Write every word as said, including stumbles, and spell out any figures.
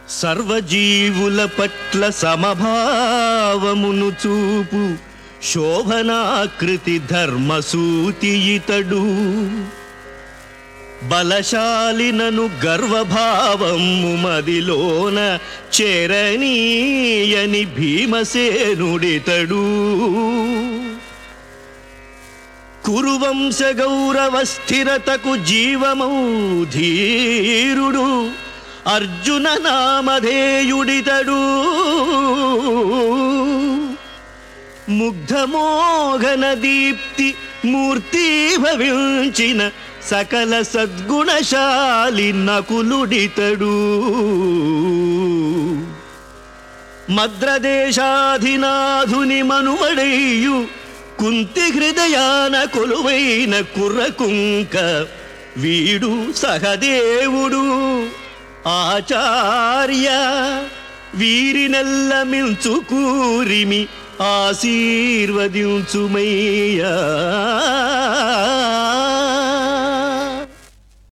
సర్వజీవుల పట్ల సమభావమును చూపు శోభనాకృతి ధర్మసూతి ఇతడు. బలశాలినను గర్వభావము మదిలోన చేరనీయని భీమసేనుడితడు. కురువంశ గౌరవ స్థిరతకు జీవమౌ ధీరుడు అర్జున నామధేయుడితడు. ముగ్ధమోఘన దీప్తి మూర్తి భవించిన సకల సద్గుణశాలి నకులుడితడు. మద్రదేశాధినాధుని మనుమడయ్యు కుంతి హృదయాన కొలువైన కుర్రకుంక వీడు సహదేవుడు. ఆచార్య వీరినెల్ల మించు కూరిమి ఆశీర్వదించుమయ్యా.